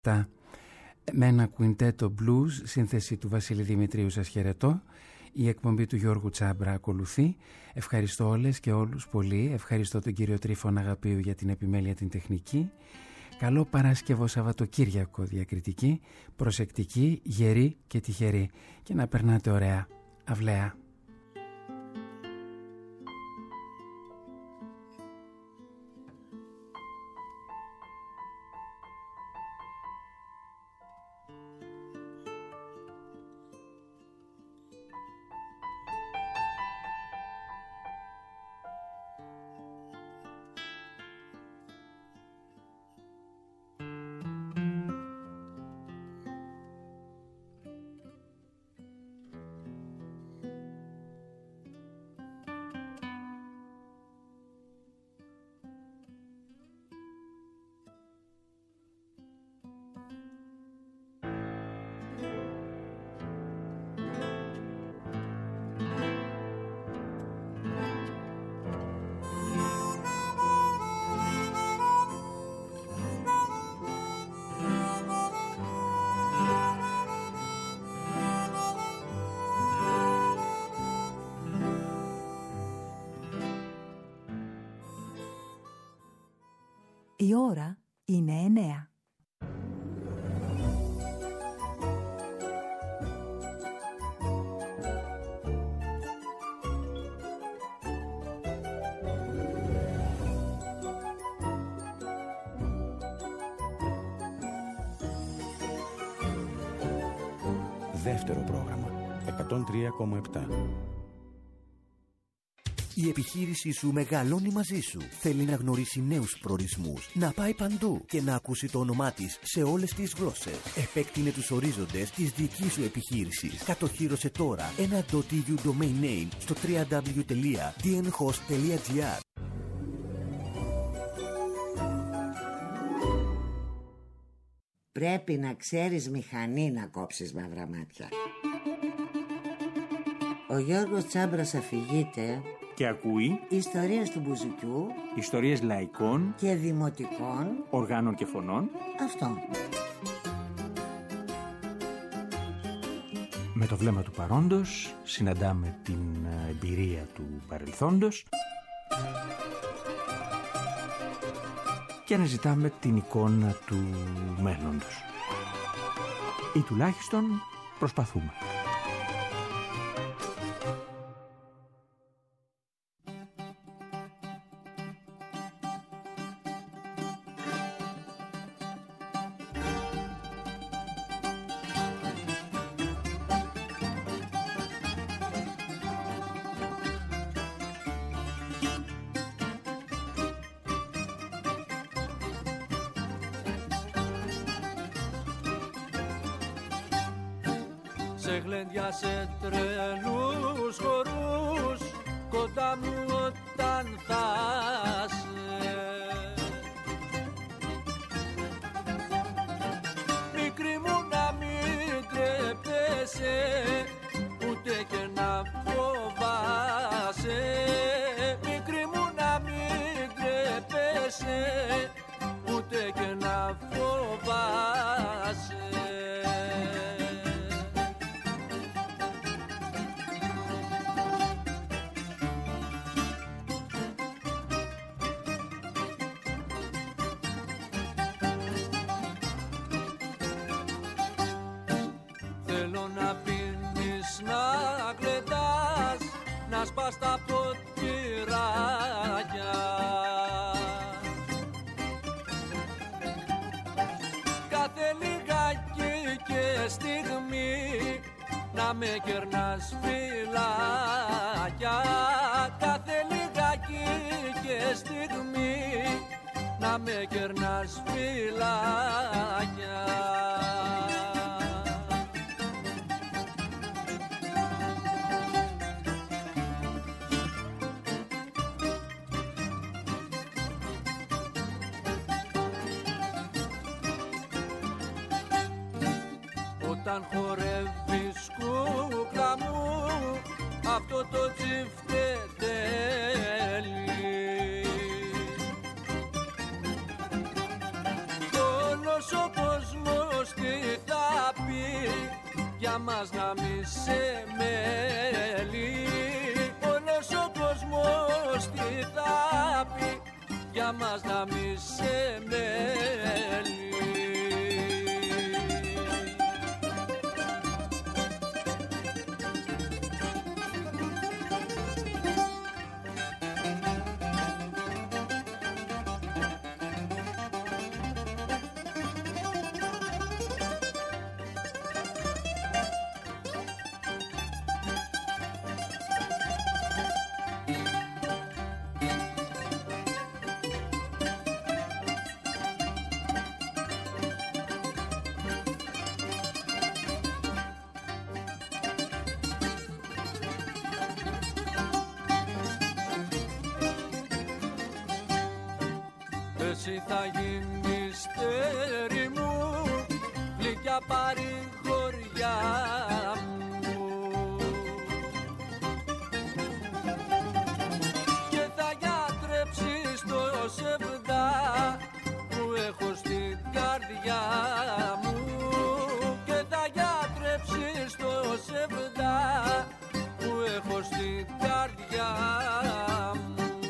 Με ένα κουιντέτο blues, σύνθεση του Βασίλη Δημητρίου, σας χαιρετώ. Η εκπομπή του Γιώργου Τσάμπρα ακολουθεί. Ευχαριστώ όλες και όλους πολύ. Ευχαριστώ τον κύριο Τρίφωνα Αγαπίου για την επιμέλεια την τεχνική. Καλό Παρασκευό Σαββατοκύριακο διακριτική, προσεκτική, γερή και τυχερή. Και να περνάτε ωραία. Αυλαία. Η ώρα είναι 9. Δεύτερο πρόγραμμα 103,7. Η επιχείρησή σου μεγαλώνει μαζί σου. Θέλει να γνωρίσει νέους προορισμούς, να πάει παντού και να ακούσει το όνομά της σε όλες τις γλώσσες. Επέκτηνε τους ορίζοντες της δικής σου επιχείρησης. Κατοχύρωσε τώρα ένα .eu domain name στο www.dnhost.gr. Πρέπει να ξέρεις μηχανή να κόψεις μαύρα μάτια. Ο Γιώργος Τσάμπρας αφηγείται και ακούει ιστορίες του μπουζουκιού, ιστορίες λαϊκών και δημοτικών οργάνων και φωνών. Αυτό. Με το βλέμμα του παρόντος συναντάμε την εμπειρία του παρελθόντος και αναζητάμε την εικόνα του μέλλοντος. Ή τουλάχιστον προσπαθούμε. Σε γλέντια, σε τρελούς χορούς, κοντά μου όταν θα σε. Μικρή μου να μην τρέπεσαι, ούτε και να φοβάσαι. Μικρή μου να μην τρέπεσαι, ούτε και να φοβάσαι. Να σπάς τα ποτηράκια, κάθε λιγάκι και στιγμή να με κερνάς φυλάκια, κάθε λιγάκι και στιγμή να με κερνάς φυλάκια. Όταν χορεύεις κούκλα μου αυτό το τσιφτετέλι, όλος ο κόσμος για μας να μη σε μέλει. Όλος ο κόσμος τι θα πει για μας να μη σε μέλει. Εσύ θα γίνεις στέρι μου, γλυκιά παρηγοριά μου, και θα γιατρέψεις το σεβδά που έχω στην καρδιά μου, και θα γιατρέψεις το σεβδά που έχω στην καρδιά μου.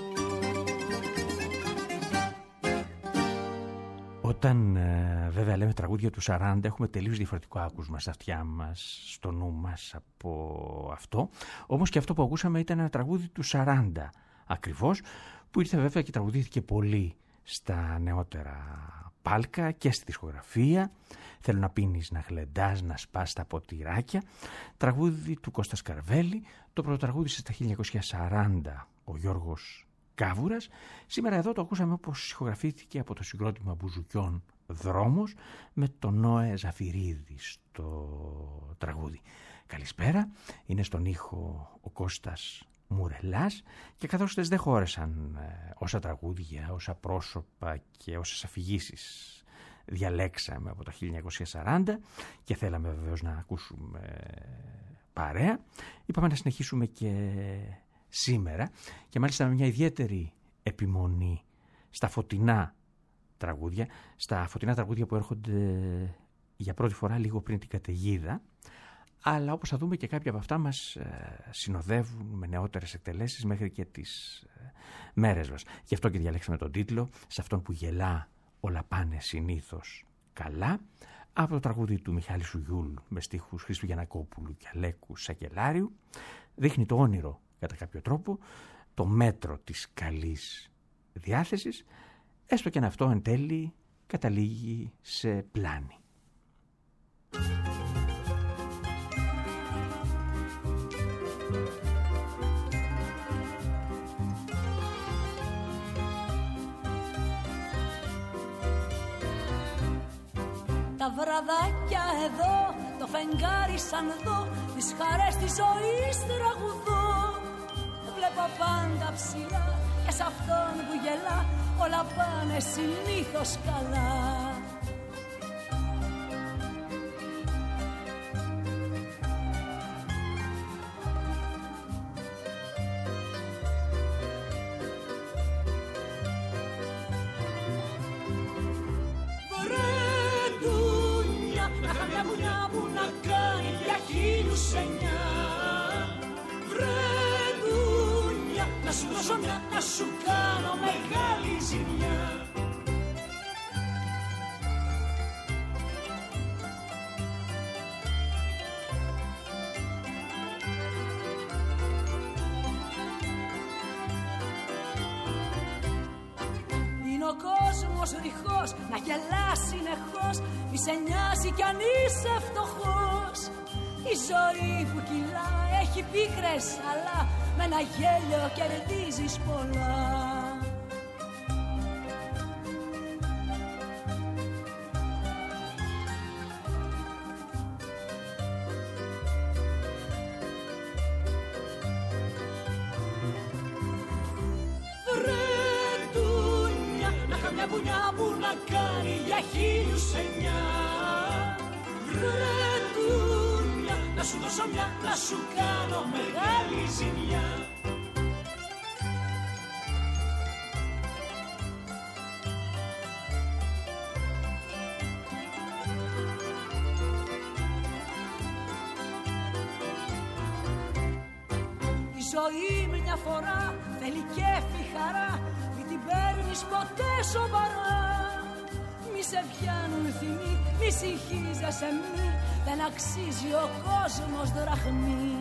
Όταν βέβαια λέμε τραγούδια του 40 έχουμε τελείως διαφορετικό άκουσμα στα αυτιά μας, στο νου μας από αυτό. Όμως και αυτό που ακούσαμε ήταν ένα τραγούδι του 40 ακριβώς, που ήρθε βέβαια και τραγουδήθηκε πολύ στα νεότερα πάλκα και στη δισκογραφία. Θέλω να πίνεις, να γλεντάς, να σπάς τα ποτηράκια. Τραγούδι του Κώστα Σκαρβέλη, το πρωτοτραγούδισε στα 1940 ο Γιώργος Κάβουρας. Σήμερα εδώ το ακούσαμε όπως ηχογραφήθηκε από το συγκρότημα Μπουζουκιών Δρόμος, με τον Νόε Ζαφυρίδη στο τραγούδι. Καλησπέρα, είναι στον ήχο ο Κώστας Μουρελάς, και καθώς δεν χώρεσαν όσα τραγούδια, όσα πρόσωπα και όσες αφηγήσεις διαλέξαμε από το 1940 και θέλαμε βεβαίως να ακούσουμε παρέα, είπαμε να συνεχίσουμε και σήμερα, και μάλιστα με μια ιδιαίτερη επιμονή στα φωτεινά τραγούδια, που έρχονται για πρώτη φορά λίγο πριν την καταιγίδα, αλλά όπως θα δούμε και κάποια από αυτά μας συνοδεύουν με νεότερες εκτελέσεις μέχρι και τις μέρες μας. Γι' αυτό και διαλέξαμε τον τίτλο «Σε αυτόν που γελά όλα πάνε συνήθως καλά», από το τραγούδι του Μιχάλη Σουγιούλ με στίχους Χρήστου Γιαννακόπουλου και Αλέκου Σακελάριου. Δείχνει το όνειρο κατά κάποιο τρόπο, το μέτρο της καλής διάθεσης, έστω και αν αυτό εν τέλει καταλήγει σε πλάνη. Τα βραδάκια εδώ, το φεγγάρι σαν δω, τις χαρές της ζωής τραγουδώ. Βλέπω πάντα ψηλά και σ' αυτόν που γελά όλα πάνε συνήθως καλά. Να σου κάνω μεγάλη ζημιά. Είναι ο κόσμος ρηχός να γελάς συνεχώς, μη σε νοιάζει κι αν είσαι φτωχός. Η ζωή που κυλά έχει πίκρες, αλλά με ένα γέλιο κερδίζεις πολλά. Βρετούνια, να είχα μια βουνιά που να κάνει για 1009. Βρετούνια, να σου δώσω μια, να σου κάνω μεγάλη ζημιά. ζωή μια φορά θέλει κέφι χαρά, μη την παίρνεις ποτέ σοβαρά. Μη σε πιάνουν θυμοί, μη συγχύζεσαι μη, δεν αξίζει ο κόσμος δραχμή.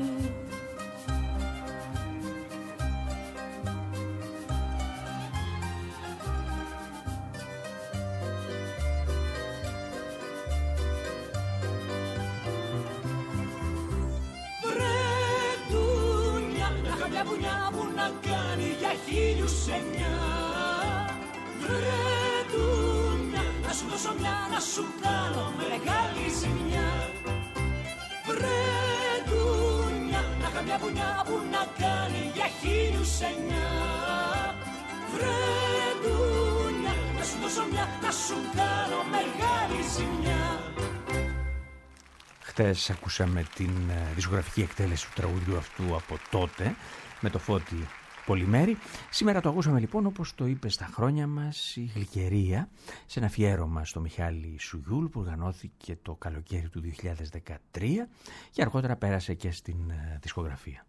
Να σου κάνω μεγάλη ζημιά. Βρε ντούνια, να είχα μια βουνιά που να κάνει για 1009. Βρε ντούνια, να σου δώσω μια, να σου κάνω μεγάλη ζημιά. Χτες ακούσαμε την δισκογραφική εκτέλεση του τραγουδιού αυτού από τότε με το Φώτη Πολυμέρη. Σήμερα το ακούσαμε λοιπόν, όπως το είπε στα χρόνια μας, η Γλυκερία, σε ένα αφιέρωμα στο Μιχάλη Σουγιούλ που οργανώθηκε το καλοκαίρι του 2013 και αργότερα πέρασε και στην δισκογραφία.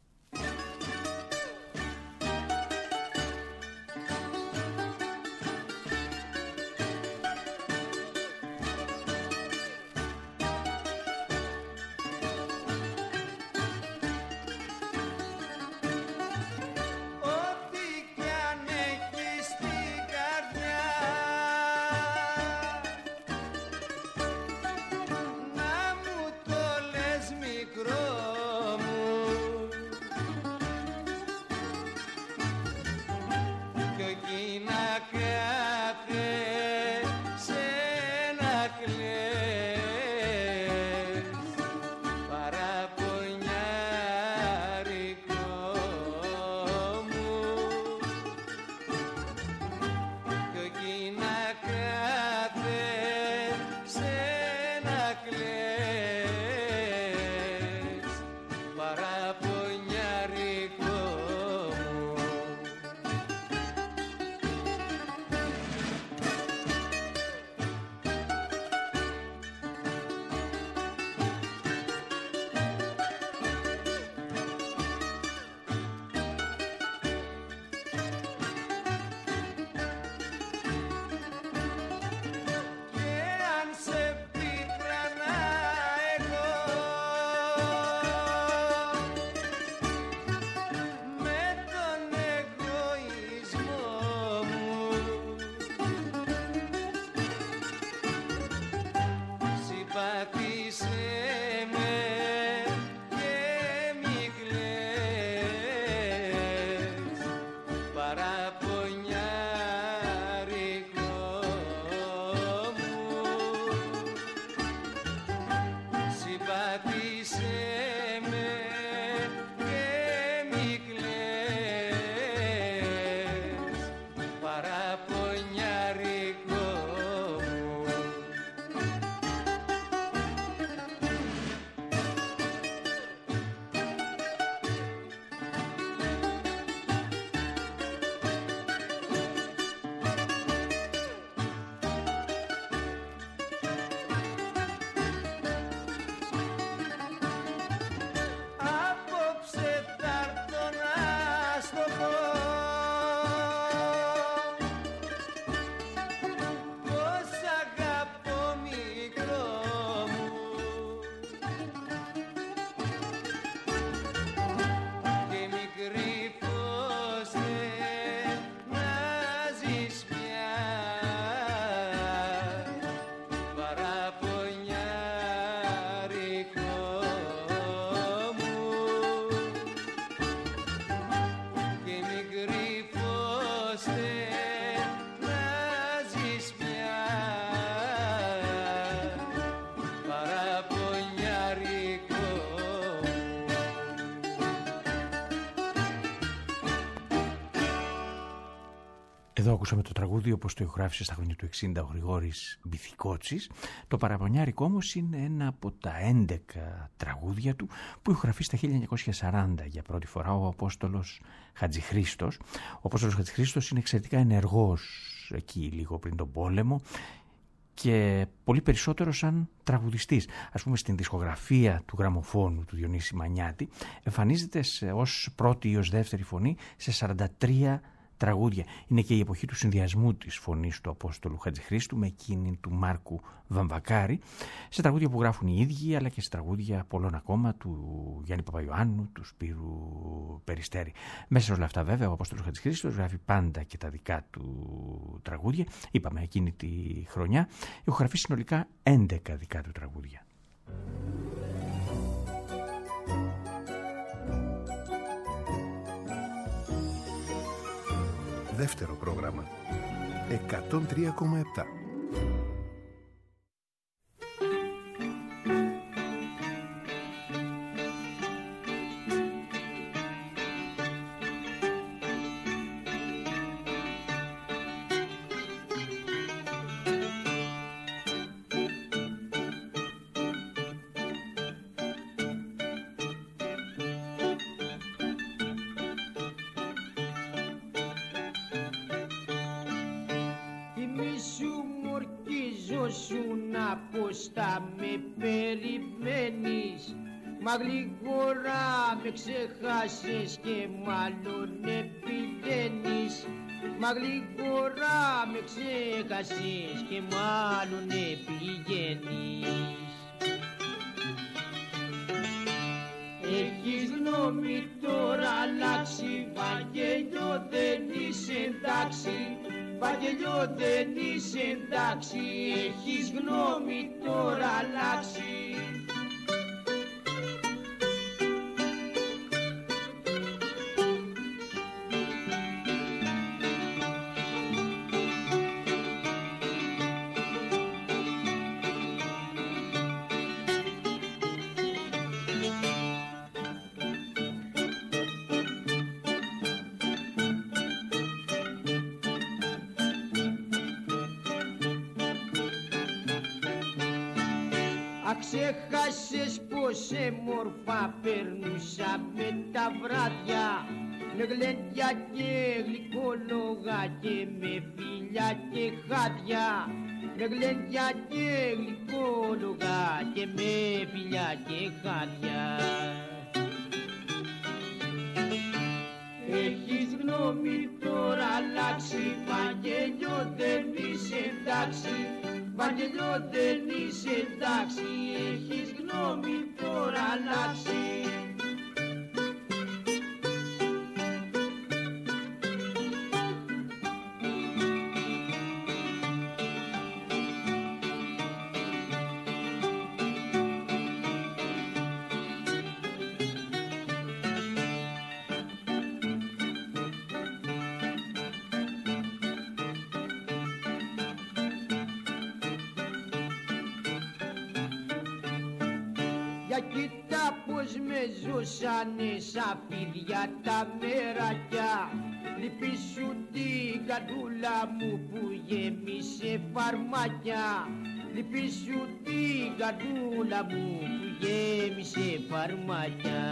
Εδώ ακούσαμε το τραγούδι όπως το ηχογράφησε στα χρόνια του 60 ο Γρηγόρης Μπιθικότσης. Το Παραπονιάρικο όμως είναι ένα από τα 11 τραγούδια του που ηχογραφεί στα 1940 για πρώτη φορά ο Απόστολος Χατζηχρήστος. Ο Απόστολος Χατζηχρήστος είναι εξαιρετικά ενεργός εκεί λίγο πριν τον πόλεμο και πολύ περισσότερο σαν τραγουδιστής. Ας πούμε στην δισκογραφία του γραμμοφώνου του Διονύση Μανιάτη εμφανίζεται ως πρώτη ή ως δεύτερη φωνή σε 43 τραγούδια. Είναι και η εποχή του συνδυασμού της φωνής του Απόστολου Χατζηχρήστου με εκείνη του Μάρκου Βαμβακάρη, σε τραγούδια που γράφουν οι ίδιοι, αλλά και σε τραγούδια πολλών ακόμα, του Γιάννη Παπαϊωάννου, του Σπύρου Περιστέρη. Μέσα σε όλα αυτά βέβαια ο Απόστολος Χατζηχρήστος γράφει πάντα και τα δικά του τραγούδια. Είπαμε εκείνη τη χρονιά ηχογραφεί συνολικά 11 δικά του τραγούδια. Δεύτερο πρόγραμμα 103,7. Μα γλίγορα με ξεχάσες και μάλλον επηγαίνεις. Μα γλίγορα με ξεχάσες και μάλλον επηγαίνεις. Έχεις γνώμη τώρα αλλάξει, Βαγγέλιο δεν είσαι εντάξει. Βαγγέλιο δεν είσαι εντάξει, έχεις γνώμη τώρα αλλάξει. Ξέχασες πως έμορφα περνούσα με τα βράδια, με γλέντια και γλυκόλογα και με φιλιά και χάδια. Με γλέντια και γλυκόλογα και με φιλιά και χάδια. Έχεις γνώμη τώρα αλλάξει, Βαγγέλιο δεν είσαι εντάξει. Βαγγέλιο δεν είσαι εντάξει, έχεις γνώμη τώρα αλλάξει. Για κοίτα πως με ζούσανε σαν φίδια τα μεράκια. Λυπή σου την καρδούλα μου που γέμισε φαρμάκια. Λυπή σου την καρδούλα μου που γέμισε φαρμάκια.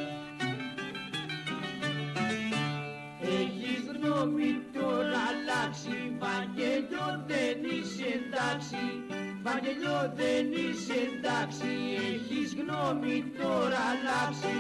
Έχεις γνώμη τώρα αλλάξει, Βαγγέλιο δεν είσαι εντάξει. Βαγγέλιο δεν είσαι εντάξει, έχεις γνώμη τώρα αλλάξει.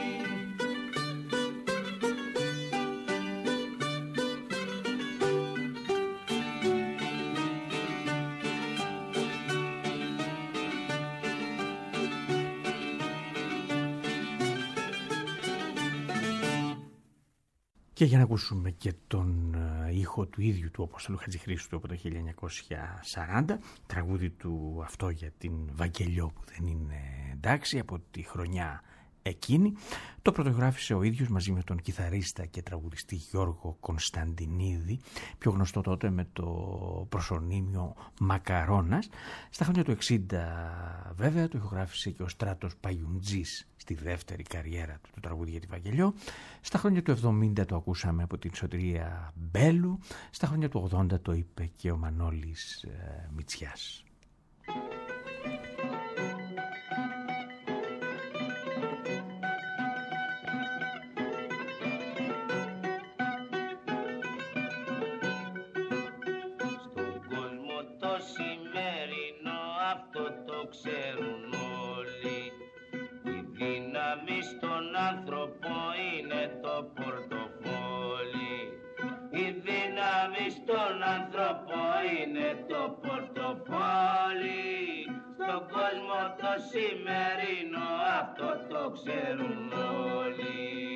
Και για να ακούσουμε και τον ήχο του ίδιου του Απόστολου Χατζηχρήστου από το 1940, τραγούδι του αυτό για την Βαγγελιό που δεν είναι εντάξει, από τη χρονιά εκείνη. Το πρωτογράφησε ο ίδιος μαζί με τον κιθαρίστα και τραγουδιστή Γιώργο Κωνσταντινίδη, πιο γνωστό τότε με το προσωνύμιο Μακαρώνας. Στα χρόνια του 60 βέβαια το ηχογράφησε και ο Στράτος Παγιουντζής στη δεύτερη καριέρα του, το τραγούδι για τη Βαγγελιό. Στα χρόνια του 70 το ακούσαμε από την Σωτηρία Μπέλου. Στα χρόνια του 80 το είπε και ο Μανώλης Μητσιάς. Στον κόσμο το σημερινό άνθρωπο είναι το πορτοφόλι. Η δύναμη στον άνθρωπο είναι το πορτοφόλι. Στον κόσμο το σημερινό αυτό το ξέρουν όλοι.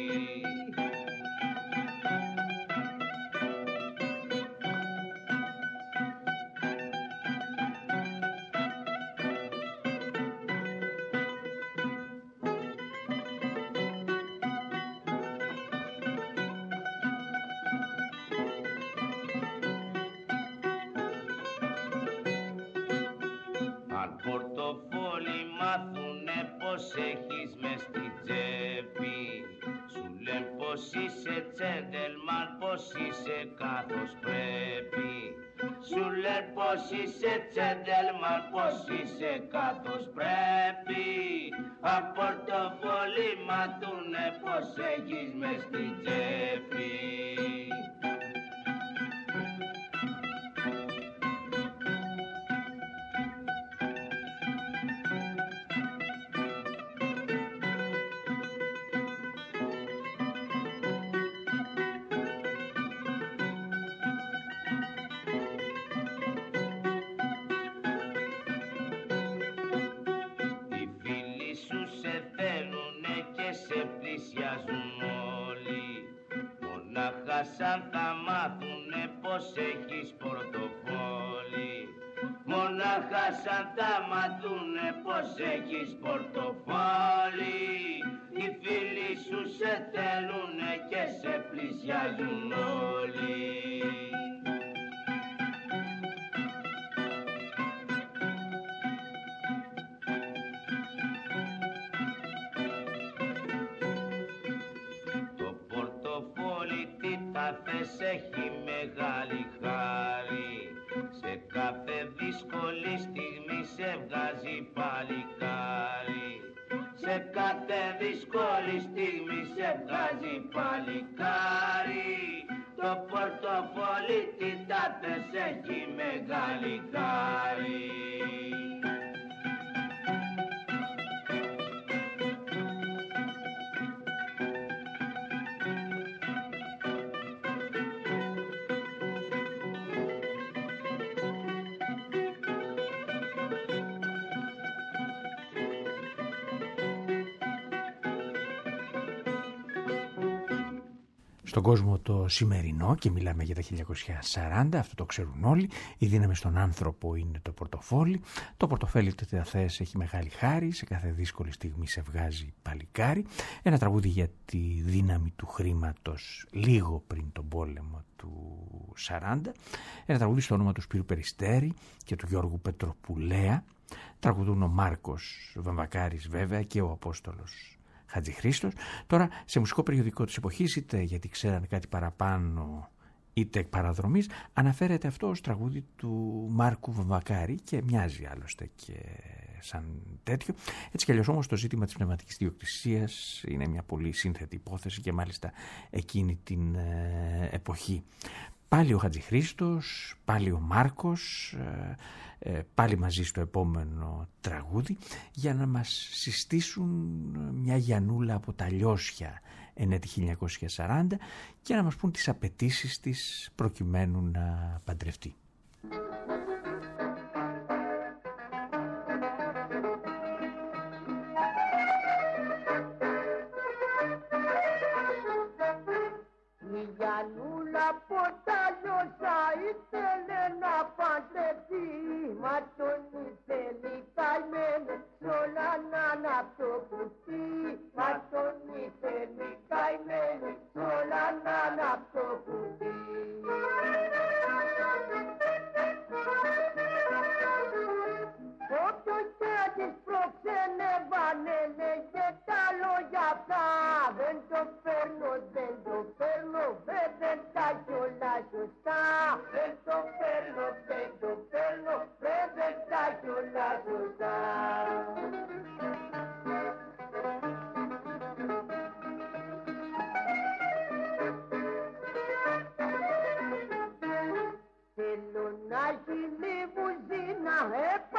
Έχεις μες στη τσέπη, σου λένε πως είσαι τσέντελμαν, πως είσαι καθώς πρέπει. Σου λένε πως είσαι τσέντελμαν, πως είσαι καθώς πρέπει. Απ' πορτοφόλι μάθουνε πως έχεις μες στη τσέπη. Σαν θα μάθουνε πως έχεις πορτοφόλι. Μονάχα σαν θα μάθουνε πως έχεις πορτοφόλι. Οι φίλοι σου σε θέλουνε και σε πλησιάζουν όλοι. Έχει μεγάλη χάρη, σε κάθε δύσκολη στιγμή σε βγάζει παλικάρι. Σε κάθε δύσκολη στιγμή σε βγάζει παλικάρι. Το πορτοφόλι τι θα θες έχει μεγάλη χάρη. Στον κόσμο το σημερινό, και μιλάμε για τα 1940, αυτό το ξέρουν όλοι, η δύναμη στον άνθρωπο είναι το πορτοφόλι. Το πορτοφόλι το τι θα θες έχει μεγάλη χάρη, σε κάθε δύσκολη στιγμή σε βγάζει παλικάρι. Ένα τραγούδι για τη δύναμη του χρήματος λίγο πριν τον πόλεμο του 40. Ένα τραγούδι στο όνομα του Σπύρου Περιστέρη και του Γιώργου Πετροπουλέα. Τραγουδούν ο Μάρκος Βαμβακάρης βέβαια και ο Απόστολος Χατζηχρήστος. Τώρα σε μουσικό περιοδικό της εποχής, είτε γιατί ξέρανε κάτι παραπάνω είτε εκ παραδρομής, αναφέρεται αυτό ως τραγούδι του Μάρκου Βαμβακάρη και μοιάζει άλλωστε και σαν τέτοιο. Έτσι κι αλλιώς όμως το ζήτημα της πνευματικής ιδιοκτησίας είναι μια πολύ σύνθετη υπόθεση και μάλιστα εκείνη την εποχή. Πάλι ο Χατζηχρήστος, πάλι ο Μάρκος, πάλι μαζί στο επόμενο τραγούδι για να μας συστήσουν μια Γιαννούλα από τα Λιώσια ενέτη 1940 και να μας πούν τις απαιτήσεις της προκειμένου να παντρευτεί.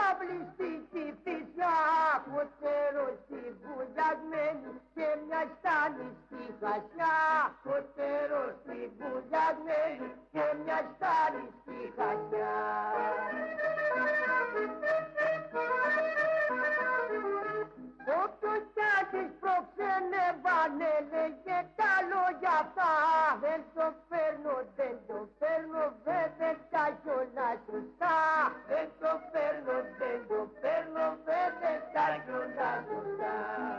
Φυσιά, φωτέρωση βουλιασμένη και μια στάση τα κιόλα σωστά.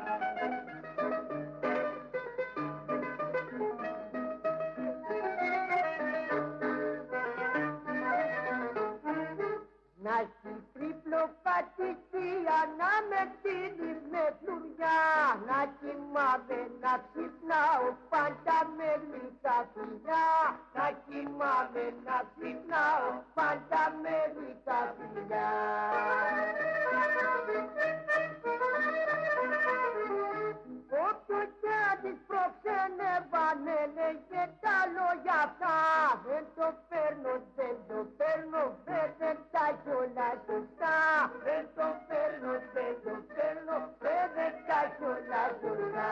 Να έχει τρίπλο πατησία, να με στείλεις με φλουριά, να κοιμάμαι να ξυπνάω πάντα με γλυκά φιλιά, να κοιμάμαι να ξυπνάω πάντα με γλυκά φιλιά. Όποιο κι αν της προξενεύανε λέγε τα λόγια αυτά, δεν το παίρνω, δεν το παίρνω, δεν τα κιόλα σωστά. Δεν το παίρνω, δεν το παίρνω, δεν τα κιόλα σωστά.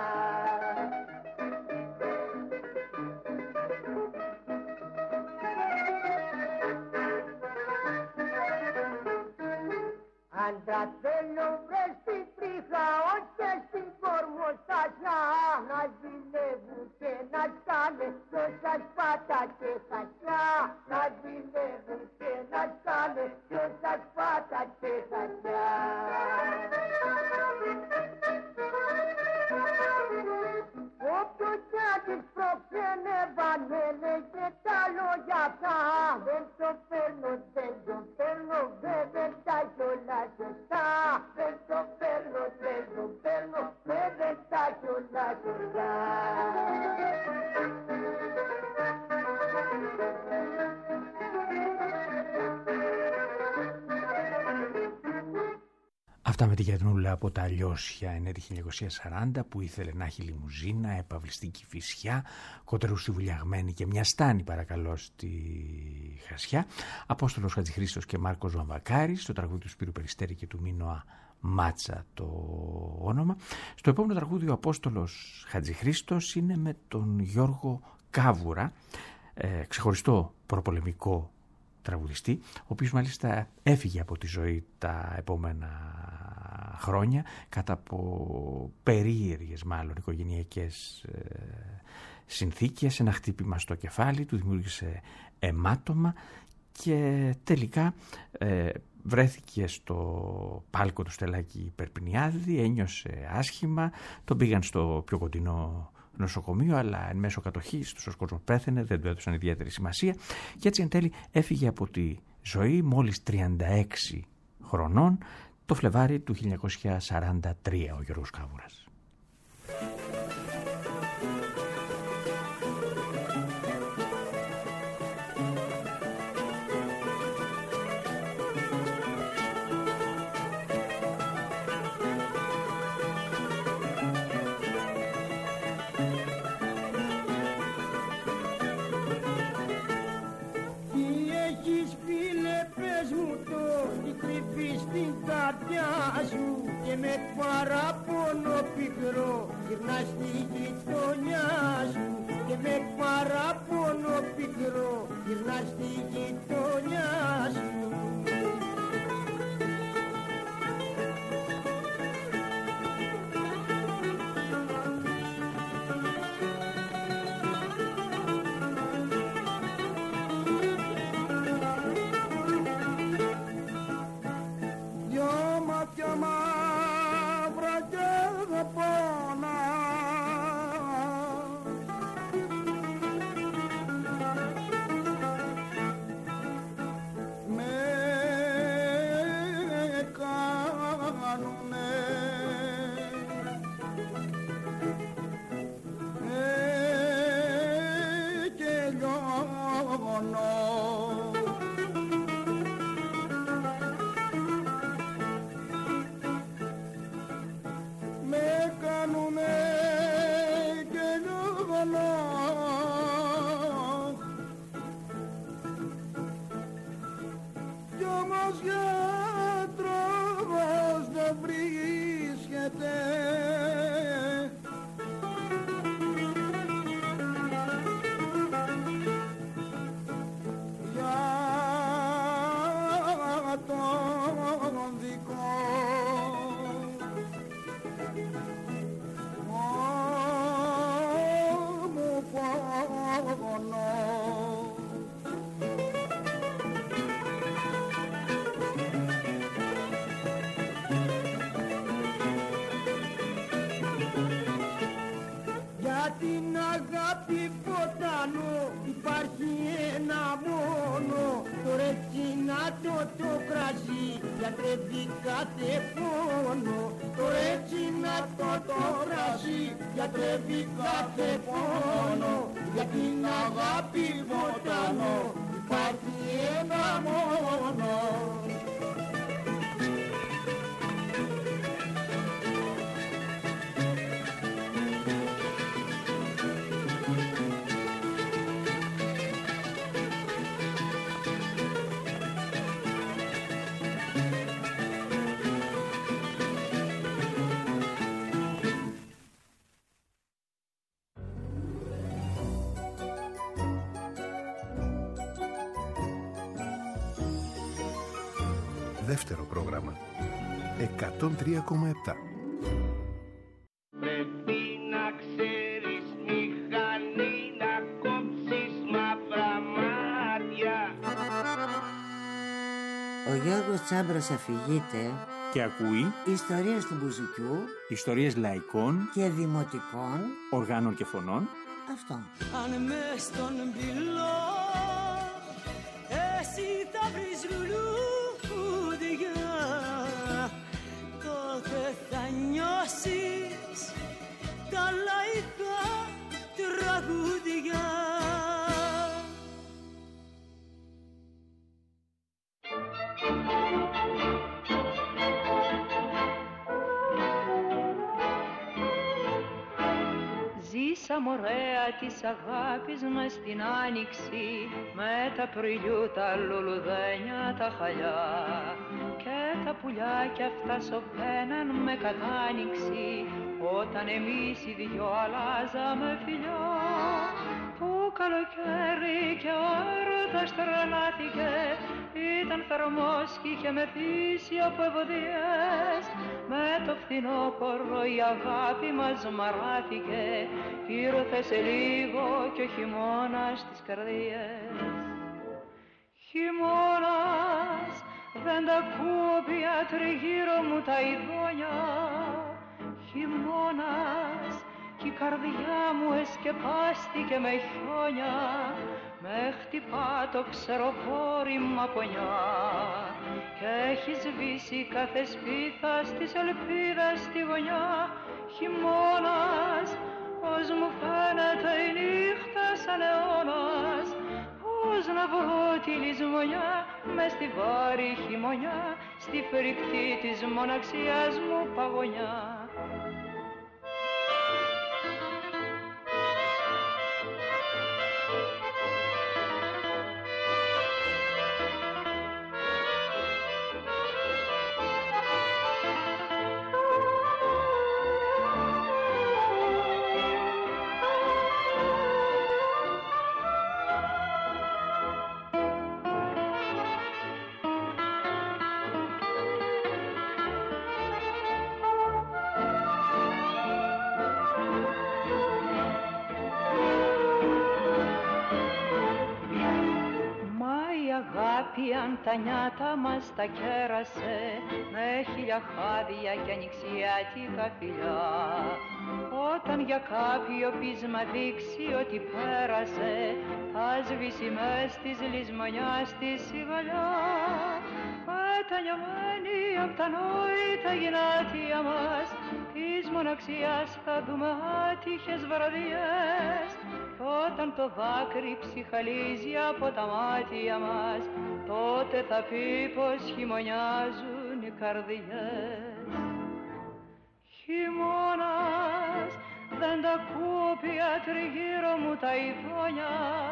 Άντρα θέλω βρες στην τρίχα, όχι στην κορμοστάσια, να ζηλεύουν και να σκάνε τόσα σπάτα και χασιά. Να ζηλεύουν και να σκάνε τόσα σπάτα και χασιά. Όποιο κι αν της προξενεύανε λέγε τα λόγια αυτά, δεν το παίρνω, δεν το παίρνω, δεν τα κιόλα σωστά. Δεν το παίρνω, δεν το παίρνω, δεν τα κιόλα σωστά. Αυτά με τη Γιαννούλα από τα Λιώσια είναι τη 1940 που ήθελε να έχει λιμουζίνα, έπαυλη στην Κηφισιά, κότερου στη Βουλιαγμένη και μια στάνη παρακαλώ στη Χασιά. Απόστολος Χατζηχρήστος και Μάρκος Βαμβακάρης, στο τραγούδι του Σπύρου Περιστέρη και του Μίνωα Μάτσα το όνομα. Στο επόμενο τραγούδι ο Απόστολος Χατζηχρήστος είναι με τον Γιώργο Κάβουρα, ξεχωριστό προπολεμικό τραγουδιστή, ο οποίος μάλιστα έφυγε από τη ζωή τα επόμενα χρόνια κατά από περίεργες μάλλον οικογενειακές συνθήκες. Ένα χτύπημα στο κεφάλι του δημιούργησε αιμάτωμα και τελικά βρέθηκε στο πάλκο του Στελάκη Περπινιάδη, ένιωσε άσχημα, τον πήγαν στο πιο κοντινό νοσοκομείο, αλλά εν μέσω κατοχής του ο κόσμος πέθαινε, δεν του έδωσαν ιδιαίτερη σημασία και έτσι εν τέλει έφυγε από τη ζωή μόλις 36 χρονών το Φλεβάρι του 1943 ο Γιώργος Κάβουρας. Και με παράπονο πικρό γυρνάς στη γειτονιά σου. Και με παράπονο πικρό γυρνάς στη γειτονιά σου. Με γιατρεύει κάθε πόνο. Το ρετσινάτο το κρασί γιατρεύει κάθε πόνο. Για την αγάπη βοτανό υπάρχει ένα μόνο. Δεύτερο πρόγραμμα 103,7. Πρέπει να ξέρεις μηχανή να κόψεις μαύρα μάτια. Ο Γιώργος Τσάμπρας αφηγείται και ακούει ιστορίες του μπουζουκιού, ιστορίες λαϊκών και δημοτικών οργάνων και φωνών. Αυτό. Αν μες στον πυλό εσύ θα βρεις λουλούδια, τότε θα νιώσεις τα λαϊκά τραγούδια. Ζήσαμε ωραία της αγάπης μες στην άνοιξη, με τα πρωιλιού τα λουλουδένια τα χαλιά και τα πουλιά κι αυτά σωπαίναν με κατάνοιξη, όταν εμείς οι δυο αλλάζαμε φιλιά. Που καλοκαίρι και ο έρωτας τρελάθηκε, ήταν θερμός κι είχε μεθύσει από ευωδιές. Με το φθινόπορο η αγάπη μας μαράθηκε, ήρθε σε λίγο κι ο χειμώνας στις καρδιές. Χειμώνας, δεν τα ακούω πια τριγύρω μου τα ειδόνια. Χειμώνας, κι η καρδιά μου εσκεπάστηκε με χιόνια. Με χτυπά το ξεροβόρι μαπονιά και έχει σβήσει κάθε σπίθα στις ελπίδες στη γωνιά. Χειμώνας, πως μου φαίνεται η νύχτα σαν αιώνας, πως να βρω τη λησμονιά μες στη βάρη χειμωνιά, στη φρικτή της μοναξιάς μου παγωνιά. Αν τα νιάτα μας τα κέρασε με χίλια χάδια και ανοιξιάτικα φιλιά, όταν για κάποιο πείσμα δείξει ότι πέρασε, θα σβήσει μες της λησμονιάς τη σιγαλιά. Μετανιωμένοι απ' τα νόητα γυνάτια μας, της μοναξιάς θα δούμε άτυχες βραδιές. Όταν το δάκρυ ψυχαλίζει από τα μάτια μας, τότε θα πει πως χειμωνιάζουν οι καρδιές. Χειμώνας, δεν τα ακούω πια τριγύρω μου τα ειδόνια.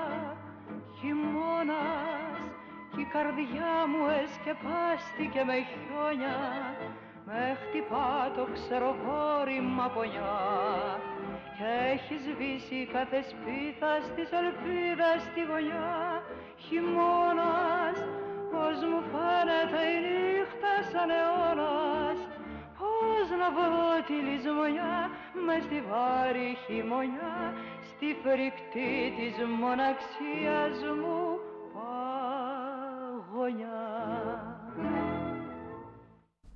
Χειμώνας, κι η καρδιά μου εσκεπάστηκε με χιόνια. Με χτυπά το ξεροβόρι μαπονιά και έχει σβήσει κάθε σπίθα στις ελπίδες στη γωνιά. Χειμώνας, πως μου φαίνεται η νύχτα σαν αιώνας, πως να βρω τη λησμονιά μες στη βάρη χειμωνιά, στη φρικτή της μοναξιάς μου παγωνιά.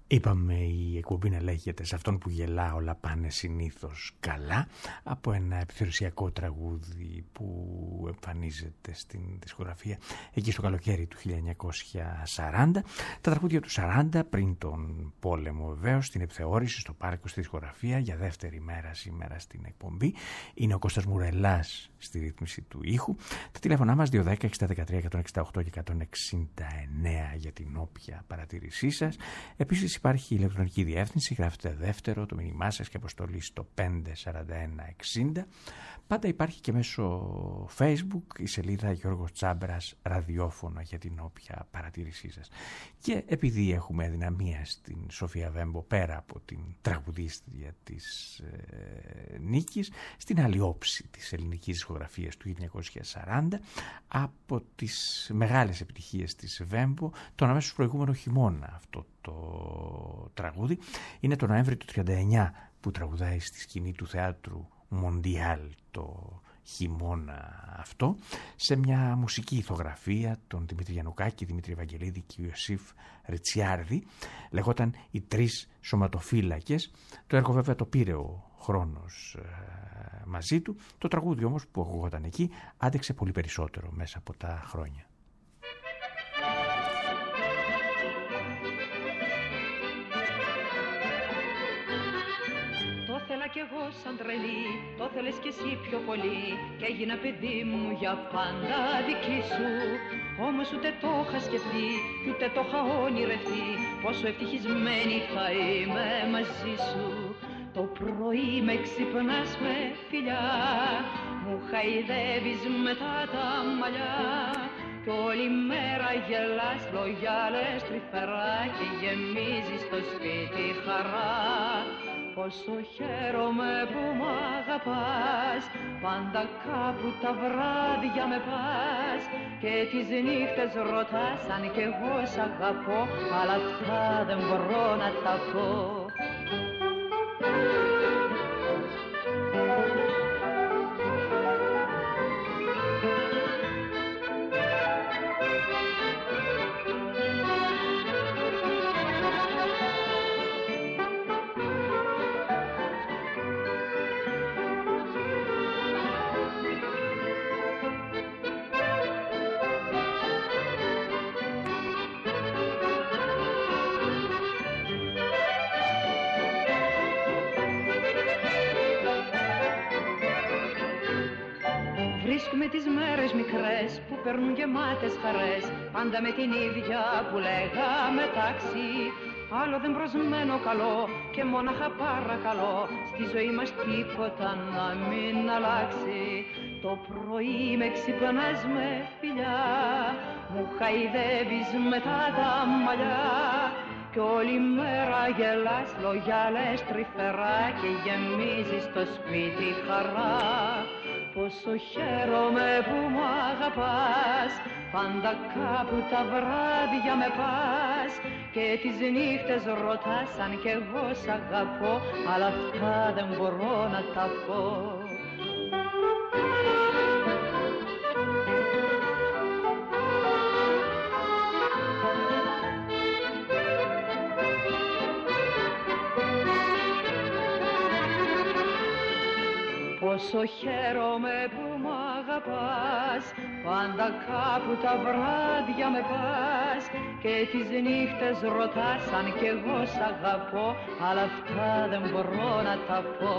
Είπαμε η εκπομπή να λέγεται «Σε αυτόν που γελά όλα πάνε συνήθως καλά», από ένα επιθεωρησιακό τραγούδι που εμφανίζεται στην δισκογραφία εκεί στο καλοκαίρι του 1940. Τα τραγούδια του 40 πριν τον πόλεμο βεβαίως, στην επιθεώρηση στο πάρκο στη δισκογραφία για δεύτερη μέρα σήμερα στην εκπομπή. Είναι ο Κώστας Μουρελάς στη ρύθμιση του ήχου. Τα τηλέφωνά μας 210 613 168 και 169 για την όποια παρατήρησή σας. Επίσης υπάρχει η ηλεκτρονική διεύθυνση, γράφετε δεύτερο το μήνυμά σας και αποστολή στο 54160. Πάντα υπάρχει και μέσω Facebook η σελίδα Γιώργος Τσάμπρας ραδιόφωνο για την όποια παρατήρησή σας. Και επειδή έχουμε αδυναμία στην Σοφία Βέμπο πέρα από την τραγουδίστρια της Νίκης, στην άλλη όψη της ελληνικής δισκογραφίας του 1940, από τις μεγάλες επιτυχίες της Βέμπο, τον αμέσως προηγούμενο χειμώνα αυτό το τραγούδι είναι το Νοέμβρη του 1939 που τραγουδάει στη σκηνή του θεάτρου Μοντιάλ το χειμώνα αυτό, σε μια μουσική ηθογραφία των Δημήτρη Γιαννουκάκη, Δημήτρη Ευαγγελίδη και Ιωσήφ Ριτσιάρδη. Λεγόταν «Οι τρεις σωματοφύλακες». Το έργο βέβαια το πήρε ο χρόνος μαζί του. Το τραγούδι όμως που ακούγονταν εκεί άντεξε πολύ περισσότερο μέσα από τα χρόνια. Κι εγώ σαν τρελή, το θέλες κι εσύ πιο πολύ και έγινα παιδί μου για πάντα δική σου. Όμως ούτε το είχα σκεφτεί κι ούτε το είχα όνειρευτεί πόσο ευτυχισμένη θα είμαι μαζί σου. Το πρωί με ξυπνάς με φιλιά, μου χαϊδεύεις μετά τα μαλλιά κι όλη μέρα γελάς λόγια λες τρυφερά και γεμίζεις το σπίτι χαρά. Πόσο χαίρομαι που μ' αγαπάς, πάντα κάπου τα βράδια με πας και τις νύχτες ρωτάς αν κι εγώ σ' αγαπώ, αλλά αυτά δεν μπορώ να τα πω. Βρίσκουμε τις μέρες μικρές που παίρνουν γεμάτες χαρές, πάντα με την ίδια που λέγαμε τάξη. Άλλο δεν προσμένω καλό και μόναχα παρακαλώ, στη ζωή μας τίποτα να μην αλλάξει. Το πρωί με ξυπνάς με φιλιά, μου χαϊδεύεις μετά τα μαλλιά κι όλη μέρα γελάς λόγια λες τρυφερά και γεμίζεις το σπίτι χαρά. Πόσο χαίρομαι που μ' αγαπάς, πάντα κάπου τα βράδια με πας και τις νύχτες ρωτάς αν κι εγώ σ' αγαπώ, αλλά αυτά δεν μπορώ να τα πω. Πόσο χαίρομαι που μ' αγαπάς, πάντα κάπου τα βράδια με πας και τις νύχτες ρωτάς αν κι εγώ σ' αγαπώ, αλλά αυτά δεν μπορώ να τα πω.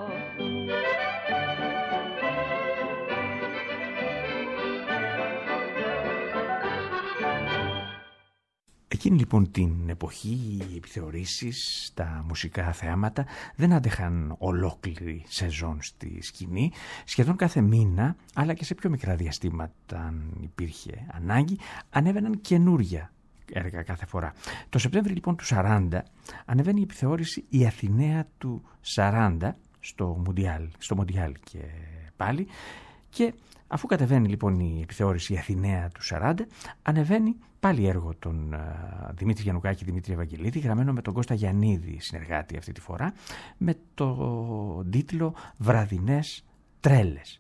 Εκείνη λοιπόν την εποχή οι επιθεωρήσεις στα μουσικά θεάματα δεν άντεχαν ολόκληρη σεζόν στη σκηνή. Σχεδόν κάθε μήνα, αλλά και σε πιο μικρά διαστήματα αν υπήρχε ανάγκη, ανέβαιναν καινούρια έργα κάθε φορά. Το Σεπτέμβρη λοιπόν του 40 ανεβαίνει η επιθεώρηση «Η Αθηναία του 40» στο Μοντιάλ και πάλι, και αφού κατεβαίνει λοιπόν η επιθεώρηση «Η Αθηναία του 40», ανεβαίνει πάλι έργο των Δημήτρη Γιαννουκάκη, Δημήτρη Ευαγγελίδη, γραμμένο με τον Κώστα Γιαννίδη συνεργάτη αυτή τη φορά, με το τίτλο «Βραδινές τρέλες».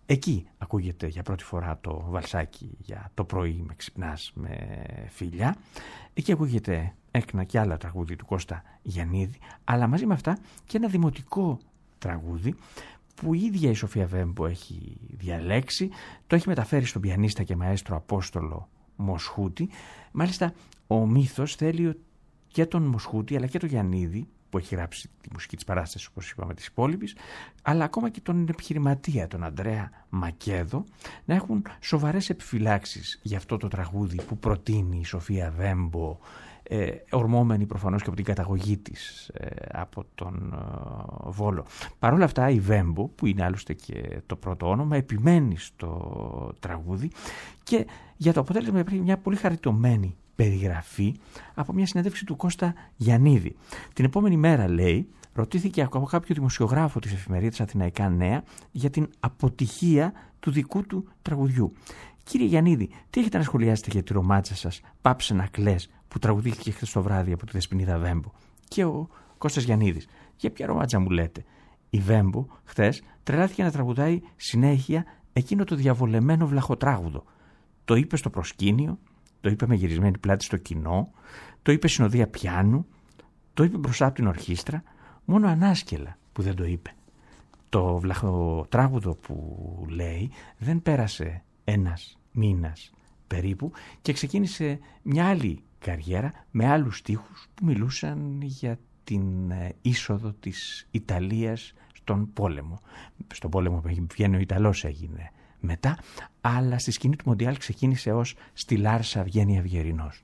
Εκεί ακούγεται για πρώτη φορά το βαλσάκι για το πρωί με ξυπνάς με φιλιά. Εκεί ακούγεται έκνα και άλλα τραγούδι του Κώστα Γιαννίδη, αλλά μαζί με αυτά και ένα δημοτικό τραγούδι που η ίδια η Σοφία Βέμπο έχει διαλέξει, το έχει μεταφέρει στον πιανίστα και μαέστρο Απόστολο Μοσχούτη. Μάλιστα ο μύθος θέλει και τον Μοσχούτη αλλά και τον Γιαννίδη, που έχει γράψει τη μουσική της παράστασης, όπως είπαμε, της υπόλοιπης, αλλά ακόμα και τον επιχειρηματία, τον Ανδρέα Μακέδο, να έχουν σοβαρές επιφυλάξεις για αυτό το τραγούδι που προτείνει η Σοφία Βέμπο, ορμόμενη προφανώς και από την καταγωγή της από τον Βόλο. Παρ' όλα αυτά η Βέμπο, που είναι άλλωστε και το πρώτο όνομα, επιμένει στο τραγούδι και για το αποτέλεσμα υπάρχει μια πολύ χαριτωμένη περιγραφή από μια συνέντευξη του Κώστα Γιαννίδη. Την επόμενη μέρα, λέει, ρωτήθηκε από κάποιο δημοσιογράφο της εφημερίδας Αθηναϊκά Νέα για την αποτυχία του δικού του τραγουδιού. Κύριε Γιαννίδη, τι έχετε να σχολιάσετε για τη ρομάτσα σας «Πάψε να κλαις» που τραγουδήθηκε χθες το βράδυ από τη Δεσποινίδα Βέμπο? Και ο Κώστας Γιαννίδης, για ποια ρομάτσα μου λέτε? Η Βέμπο χθες τρελάθηκε να τραγουδάει συνέχεια εκείνο το διαβολεμένο βλαχοτράγουδο. Το είπε στο προσκήνιο, το είπε με γυρισμένη πλάτη στο κοινό, το είπε συνοδεία πιάνου, το είπε μπροστά από την ορχήστρα, μόνο ανάσκελα που δεν το είπε. Το βλαχοτράγουδο που λέει δεν πέρασε ένας μήνας περίπου και ξεκίνησε μια άλλη καριέρα με άλλους στίχους που μιλούσαν για την είσοδο της Ιταλίας στον πόλεμο. Στον πόλεμο που βγαίνει ο Ιταλός έγινε μετά, αλλά στη σκηνή του Μοντιάλ ξεκίνησε ως «Στη Λάρσα βγαίνει Αυγερινός».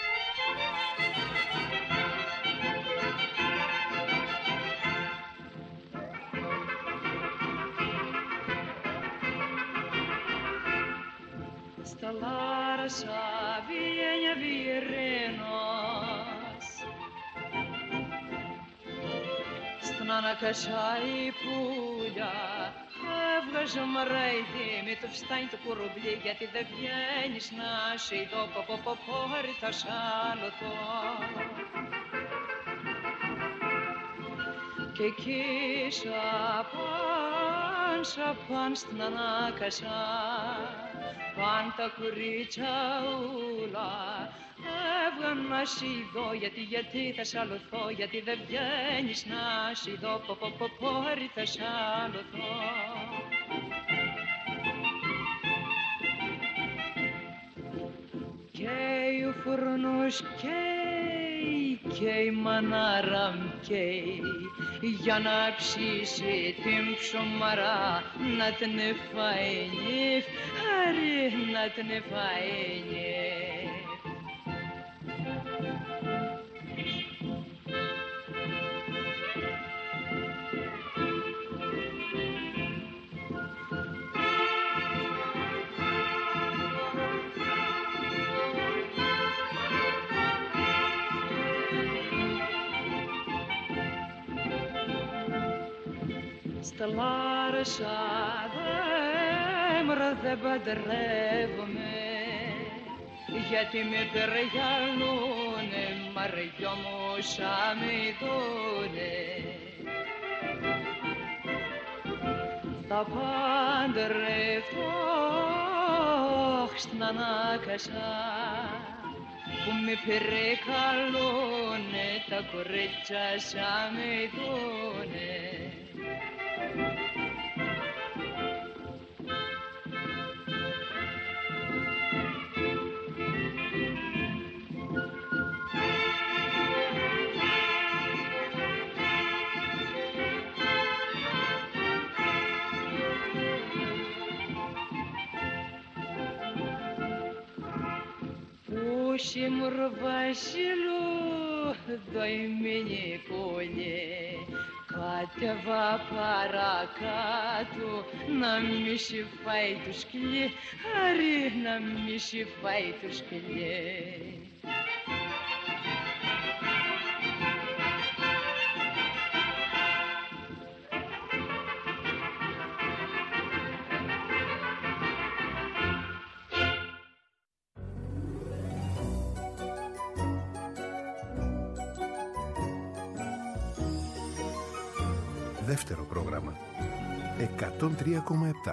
Στα Λάρσα βγαίνει Αυγερινός, στον Ανακασάη πουλιά έβγαζε μαραϊδί, μη το φτάνει το κουρουμπλί, γιατί δεν βγαίνεις να σε ειδώ, ποποποπόρι θα σ' αλωθώ. Και εκεί σαπάν στην Ανάκασα, παν τα κουρίτσια ούλα, έβγαν να σ' ειδώ, γιατί θα σ' αλωθώ, γιατί δεν βγαίνεις να σ' ειδώ, ποποποπόρι θα σ' αλωθώ. Καίει ο φουρνός, καίει η μανάρα καίει, για να ψήσει την ψωμαρά, να την φάει νυφ, άρη να την φάει νυφ. Στα Λάρισα δεν παντρεύομαι, γιατί με περιγιαλούνε, μαριό μου σαν μη δούνε. Θα παντρευτώ στην Ανάκασα, που με περιγιαλούνε, τα κορίτσια σαν μη δούνε. Σιμουρ Βασίλου, δοημένη κολλή, κατέβα παρακάτω, να μη σε φάει το σκυλί, άρη να μη σε φάει το σκυλί. Δεύτερο πρόγραμμα 103,7.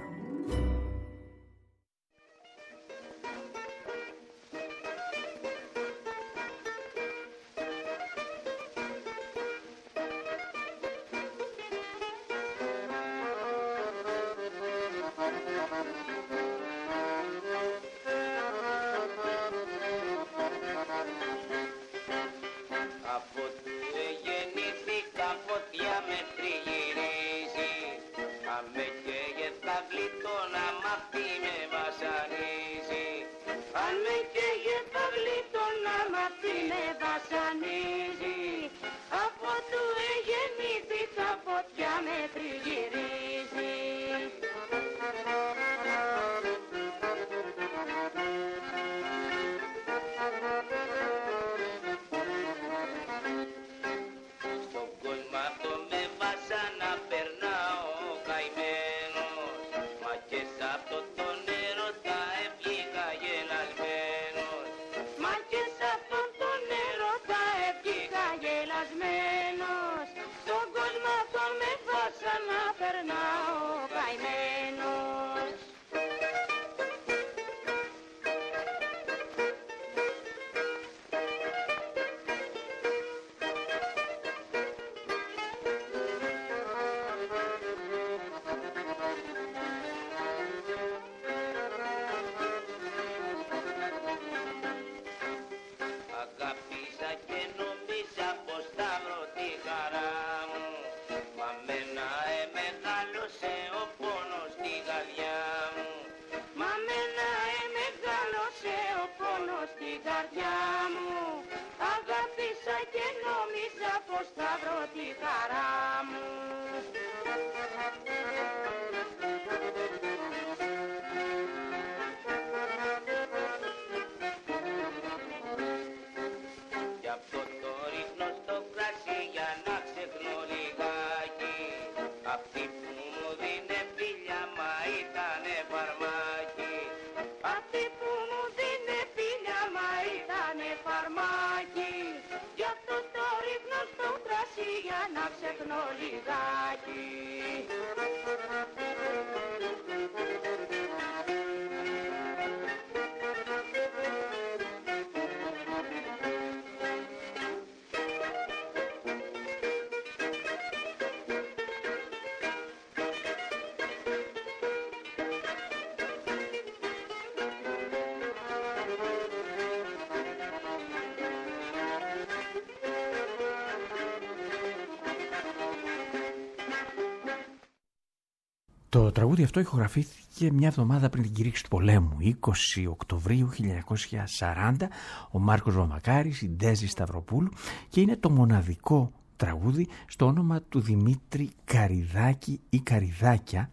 Το τραγούδι αυτό ηχογραφήθηκε μια εβδομάδα πριν την κήρυξη του πολέμου, 20 Οκτωβρίου 1940, ο Μάρκος Βαμακάρης, η Ντέζη Σταυροπούλου, και είναι το μοναδικό τραγούδι στο όνομα του Δημήτρη Καριδάκη ή Καριδάκια,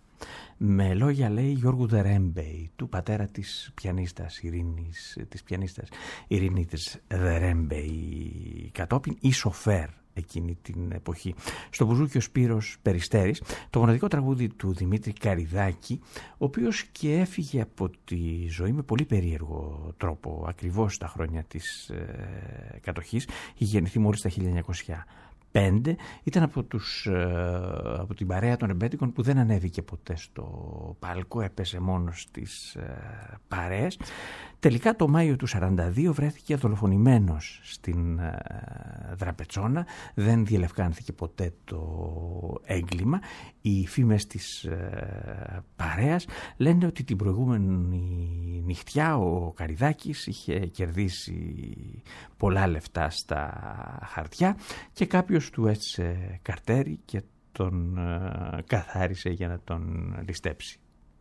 με λόγια, λέει, Γιώργου Δερέμπεϊ, του πατέρα της πιανίστας Ειρήνης Δερέμπεϊ, κατόπιν η Σοφέρ εκείνη την εποχή. Στο μπουζούκι ο Σπύρος Περιστέρης, το μοναδικό τραγούδι του Δημήτρη Καριδάκη, ο οποίος και έφυγε από τη ζωή με πολύ περίεργο τρόπο, ακριβώς στα χρόνια της κατοχής. Είχε γεννηθεί μόλις τα 1905, ήταν από την παρέα των ρεμπέτικων που δεν ανέβηκε ποτέ στο πάλκο, έπεσε μόνο στις παρέες. Τελικά το Μάιο του 1942 βρέθηκε δολοφονημένος στην Δραπετσόνα, δεν διελευκάνθηκε ποτέ το έγκλημα. Οι φήμες της παρέας λένε ότι την προηγούμενη νυχτιά ο Καριδάκης είχε κερδίσει πολλά λεφτά στα χαρτιά και κάποιος του έστησε καρτέρι και τον καθάρισε για να τον ληστέψει.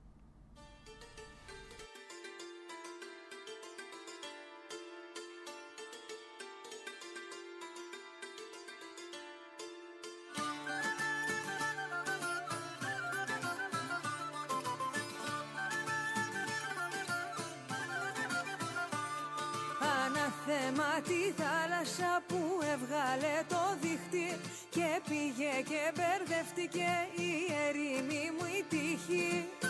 Αναθέμα τη θάλασσα που έβγαλε το δίχτυ και πήγε και μπερδεύτηκε η ερήμη μου η τύχη.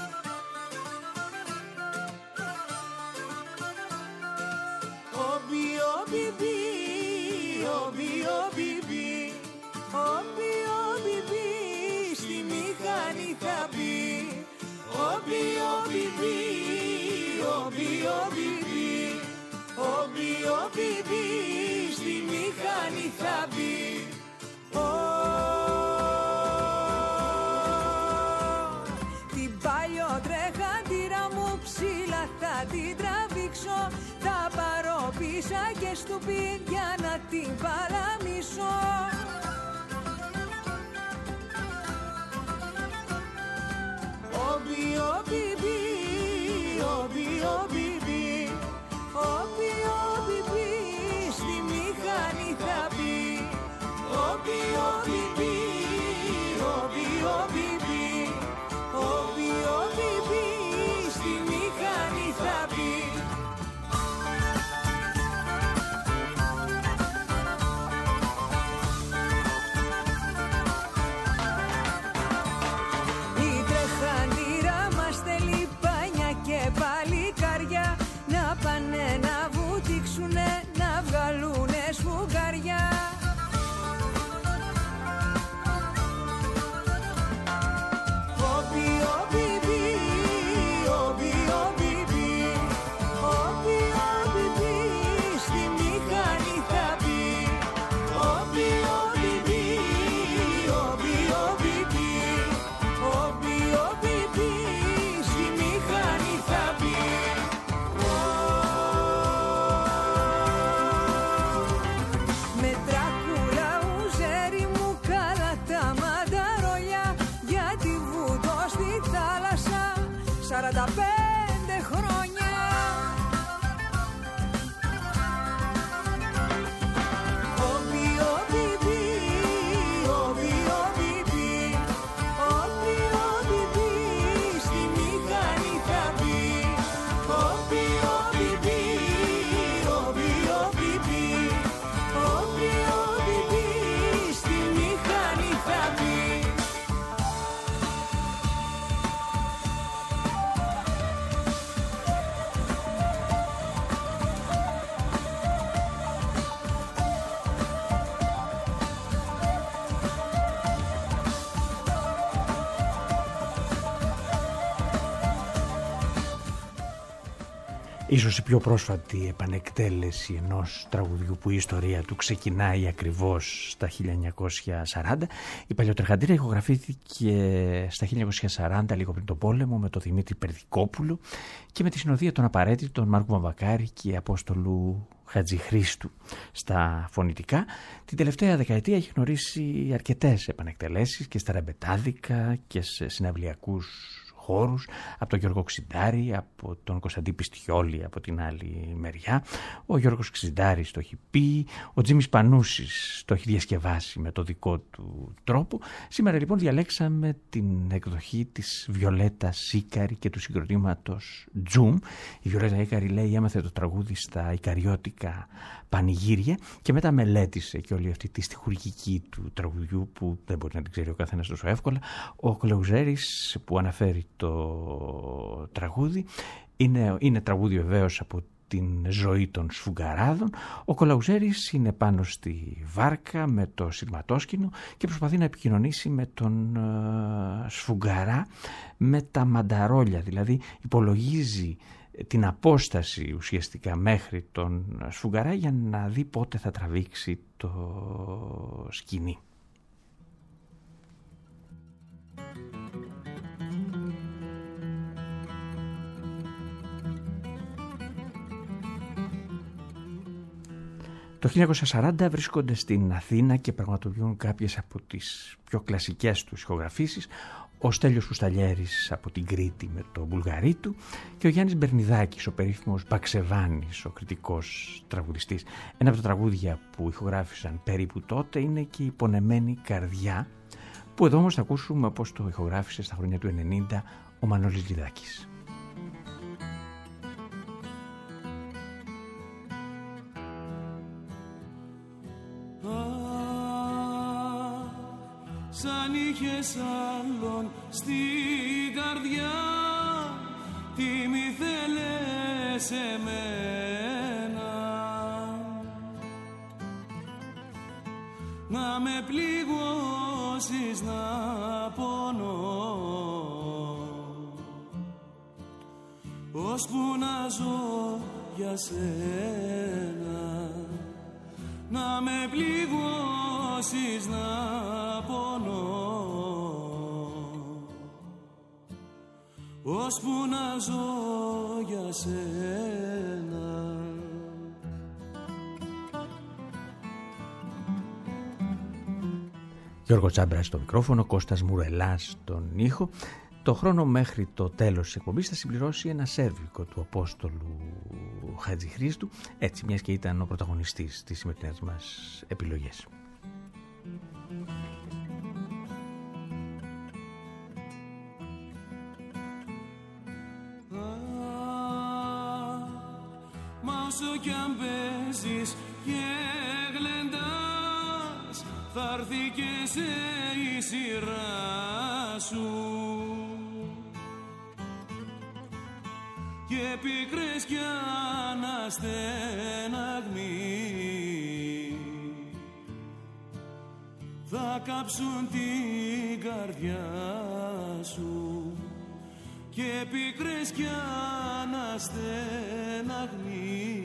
Όμπι, όμπι, μπι, όμπι, όμπι, μπι, όμπι, όμπι, μπι, στη μηχανή θα μπει. Όμπι, σου πει για να την παραμισώ. Όμπι, όμπι, μπι, όμπι, όμπι, μπι, όμπι, όμπι, μπι, στη μηχανή θα μπει. Όμπι, όμπι, μπι, όμπι, όμπι, μπι, όμπι, όμπι, μπι, στη μηχανή θα μπει. Να πάνε να βουτήξουνε, να βγαλούνε σφουγγαριά. Όμπι, όμπι, μπι, όμπι, όμπι, μπι, όμπι, όμπι, μπι, στη μηχανή θα μπει. Όμπι, όμπι, μπι, όμπι, όμπι, μπι, όμπι, όμπι, μπι, στη μηχανή θα μπει. Ίσως η πιο πρόσφατη επανεκτέλεση ενός τραγουδιού που η ιστορία του ξεκινάει ακριβώς στα 1940. Η Παλιοτρεχαντήρα ηχογραφήθηκε στα 1940, λίγο πριν τον πόλεμο, με τον Δημήτρη Περδικόπουλο και με τη συνοδεία των απαραίτητων Μάρκου Βαμβακάρη και Απόστολου Χατζηχρήστου στα φωνητικά. Την τελευταία δεκαετία έχει γνωρίσει αρκετές επανεκτελέσεις και στα ρεμπετάδικα και σε συναυλιακούς χώρους, από τον Γιώργο Ξιντάρη, από τον Κωνσταντή Πιστιόλη από την άλλη μεριά. Ο Γιώργος Ξιντάρης το έχει πει, ο Τζίμις Πανούσης το έχει διασκευάσει με το δικό του τρόπο. Σήμερα λοιπόν διαλέξαμε την εκδοχή της Βιολέτα Ίκαρη και του συγκροτήματος Τζουμ. Η Βιολέτα Ίκαρη, λέει, έμαθε το τραγούδι στα Ικαριώτικα πανηγύρια και μετά μελέτησε και όλη αυτή τη στιχουργική του τραγουδιού που δεν μπορεί να την ξέρει ο καθένας τόσο εύκολα. Ο Κλεουζέρης που αναφέρει το τραγούδι είναι τραγούδι βεβαίως από την ζωή των σφουγγαράδων. Ο Κολαουζέρης είναι πάνω στη βάρκα με το σειρματόσκηνο και προσπαθεί να επικοινωνήσει με τον σφουγγαρά με τα μανταρόλια, δηλαδή υπολογίζει την απόσταση ουσιαστικά μέχρι τον σφουγγαρά για να δει πότε θα τραβήξει το σκηνή. Το 1940 βρίσκονται στην Αθήνα και πραγματοποιούν κάποιες από τις πιο κλασικές τους ηχογραφήσεις, ο Στέλιος Κουσταλιέρης από την Κρήτη με το Μπουλγαρί του και ο Γιάννης Μπερνιδάκης, ο περίφημος Μπαξεβάνης, ο κριτικός τραγουδιστής. Ένα από τα τραγούδια που ηχογράφησαν περίπου τότε είναι και η Πονεμένη Καρδιά, που εδώ όμως θα ακούσουμε πώς το ηχογράφησε στα χρόνια του 90 ο Μανώλης Λιδάκης. Σαν είχες άλλον στην καρδιά, τι μη θέλες εμένα, να με πληγώσεις να πονώ, ώσπου να ζω για σένα, να με πληγώσεις να πονώ, ώσπου να ζω για σένα. Γιώργο Τσάμπρα στο μικρόφωνο, Κώστας Μουρελάς στον ήχο. Το χρόνο μέχρι το τέλος της εκπομπής θα συμπληρώσει ένα σέρβικο του Απόστολου Χατζηχρήστου, έτσι μιας και ήταν ο πρωταγωνιστής στις σημερινές μας επιλογές. Μα όσο κι αν παίζεις και γλεντάς, θα έρθει και σε η σειρά σου. Και πικρές κι αναστεναγμοί θα κάψουν την καρδιά σου. Και πικρές κι αναστεναγμοί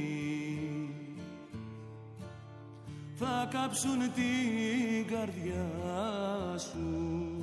θα κάψουν την καρδιά σου.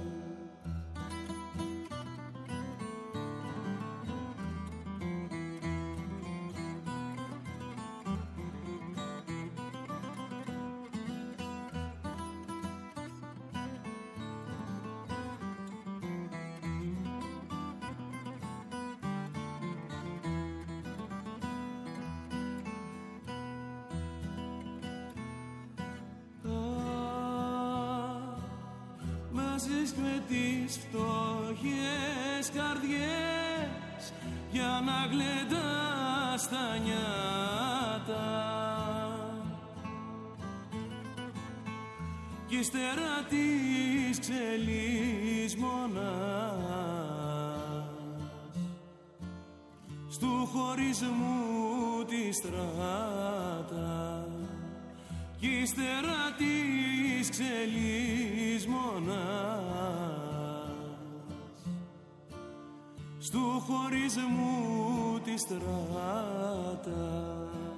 Με τις φτωχές καρδιές για να γλεντάς τα νιάτα κι ύστερα της ξελής μονάς στου χωρισμού τη στράτα κι ύστερα της ξελής μονάς στου χωρισμού τη στράτα.